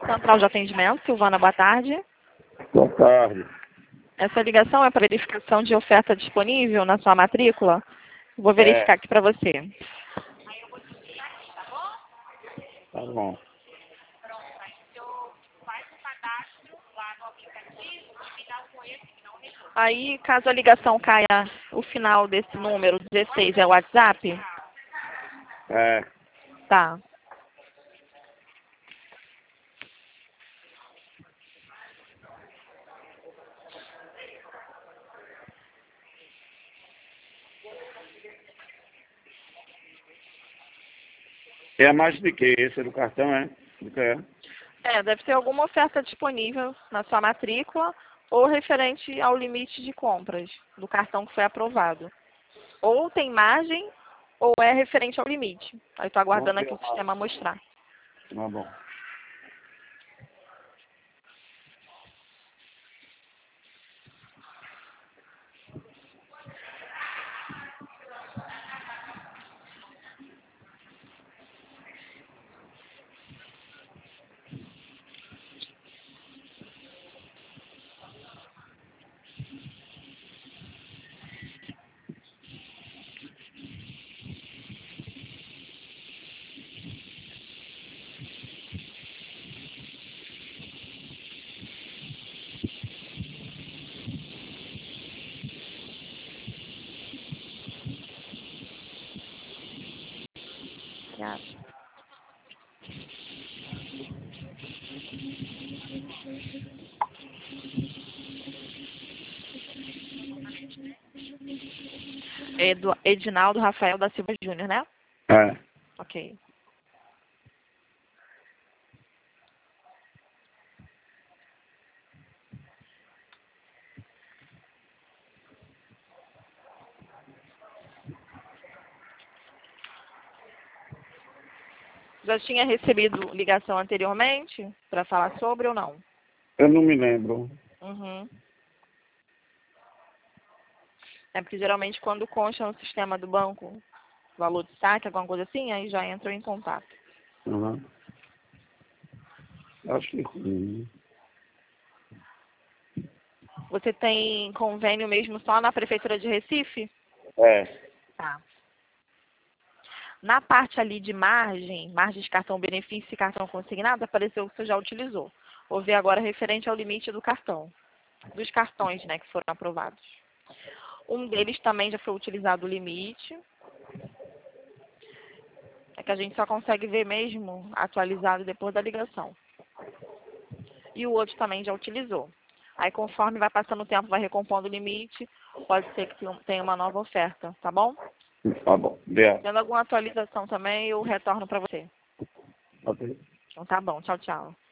Central de atendimento, Silvana, boa tarde. Boa tarde. Essa ligação é para verificação de oferta disponível na sua matrícula. Vou verificar aqui para você. Tá bom. Aí, caso a ligação caia, o final desse número 16 é o WhatsApp? É. Tá. É mais de que? Esse é do cartão, é? Do que é? Deve ter alguma oferta disponível na sua matrícula ou referente ao limite de compras do cartão que foi aprovado. Ou tem margem ou é referente ao limite. Aí estou aguardando aqui o sistema mostrar. Tá bom. Edinaldo Rafael da Silva Júnior, né? É. Ok. Já tinha recebido ligação anteriormente para falar sobre ou não? Eu não me lembro. Uhum. É porque geralmente quando consta no sistema do banco valor de saque, alguma coisa assim, aí já entram em contato. Uhum. Acho que sim. Você tem convênio mesmo só na Prefeitura de Recife? É. Tá. Na parte ali de margem de cartão benefício e cartão consignado, apareceu que você já utilizou. Vou ver agora referente ao limite do cartão. Dos cartões, né, que foram aprovados. Um deles também já foi utilizado o limite. É que a gente só consegue ver mesmo atualizado depois da ligação. E o outro também já utilizou. Aí, conforme vai passando o tempo, vai recompondo o limite, pode ser que tenha uma nova oferta, tá bom? Tá bom. Obrigado. Tendo alguma atualização também, eu retorno para você. Ok. Então tá bom, tchau, tchau.